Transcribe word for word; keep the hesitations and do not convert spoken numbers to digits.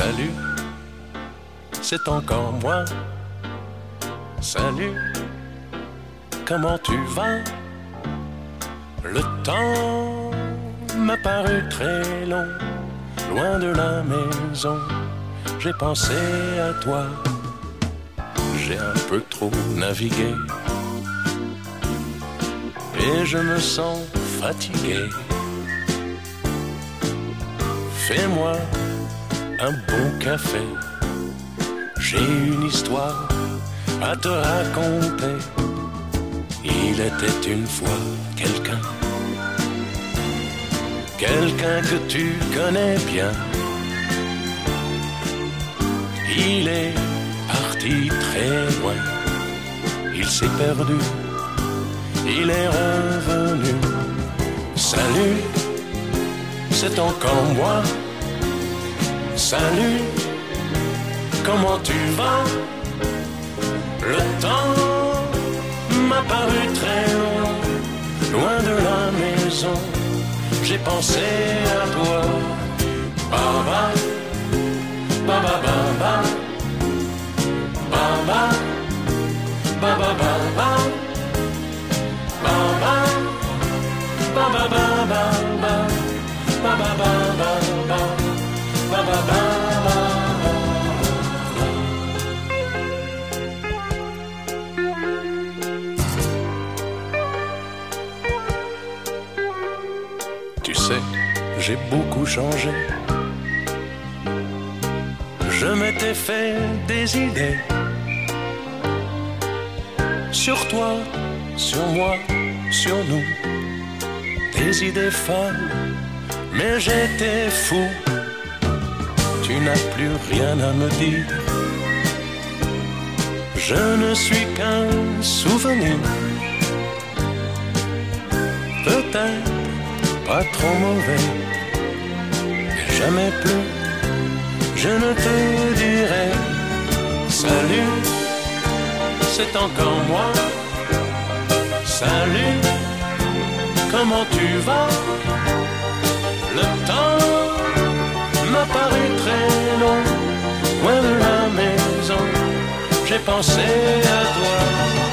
Salut, c'est encore moi. Salut, comment tu vas? Le temps m'a paru très long, loin de la maison, j'ai pensé à toi. J'ai un peu trop navigué et je me sens fatigué. Fais-moi un bon café, j'ai une histoire à te raconter. Il était une fois quelqu'un, quelqu'un que tu connais bien. Il est parti très loin, il s'est perdu, il est revenu. Salut, c'est encore moi. Salut, comment tu vas? Le temps m'a paru très long, loin de la maison, j'ai pensé à toi. Baba, baba, baba, baba, baba, baba, baba, baba, baba, baba, baba, baba, baba. Tu sais, j'ai beaucoup changé. Je m'étais fait des idées sur toi, sur moi, sur nous. Des idées folles, mais j'étais fou. Tu n'as plus rien à me dire. Je ne suis qu'un souvenir. Peut-être pas trop mauvais, mais jamais plus je ne te dirai. Salut, c'est encore moi. Salut, comment tu vas? Le temps m'a paru très long, loin de la maison, j'ai pensé à toi.